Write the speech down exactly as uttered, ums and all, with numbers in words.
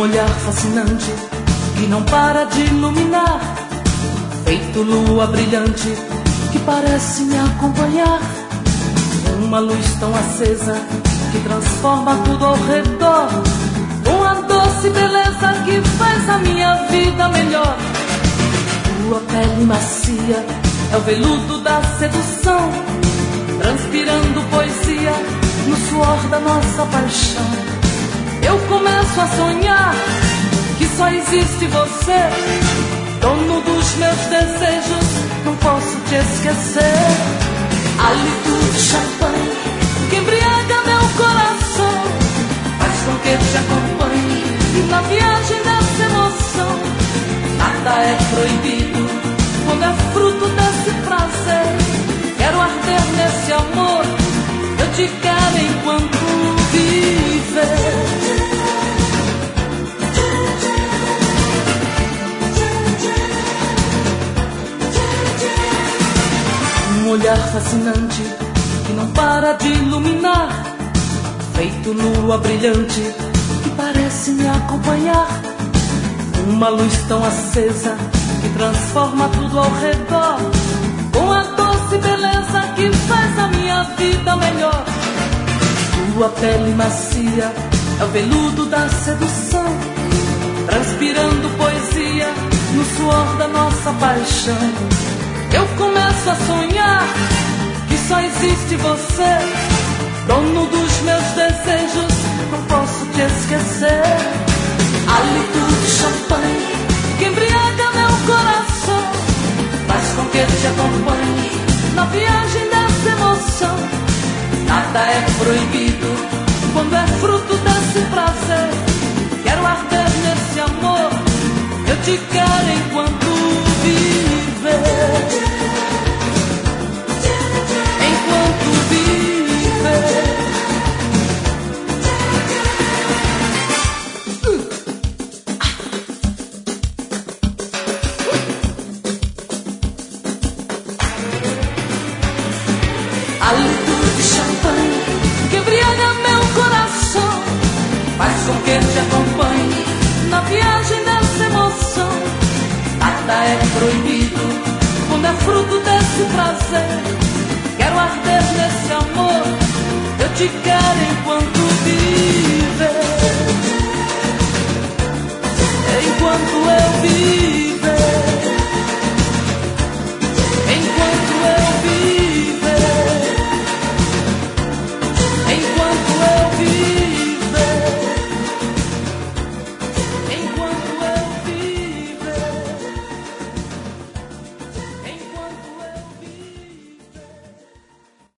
olhar fascinante que não para de iluminar, feito lua brilhante que parece me acompanhar. Uma luz tão acesa que transforma tudo ao redor, uma doce beleza que faz a minha vida melhor. Tua pele macia é o veludo da sedução, transpirando poesia no suor da nossa paixão. Eu começo a sonhar que só existe você, dono dos meus desejos, não posso te esquecer. Hálito de champanhe que embriaga meu coração, faz com que te acompanhe na viagem dessa emoção. Nada é proibido quando é fruto desse prazer. Quero arder nesse amor, eu te quero enquanto viver. Um olhar fascinante que não para de iluminar, feito lua brilhante que parece me acompanhar. Uma luz tão acesa que transforma tudo ao redor, com a doce beleza que faz a minha vida melhor. Tua pele macia é o veludo da sedução, transpirando poesia no suor da nossa paixão. Eu começo a sonhar que só existe você, dono dos meus desejos, não posso te esquecer. Hálito de champanhe que embriaga meu coração, faz com que te acompanhe na viagem dessa emoção. Nada é proibido quando é fruto desse prazer. Quero arder nesse amor, eu te quero enquanto viver. Enquanto viver. Hálito de champanhe que embriaga meu coração, faz com que te acompanhe na viagem dessa emoção. Nada é proibido quando é fruto desse prazer. Quero arder nesse amor, eu te quero enquanto viver. Enquanto eu viver.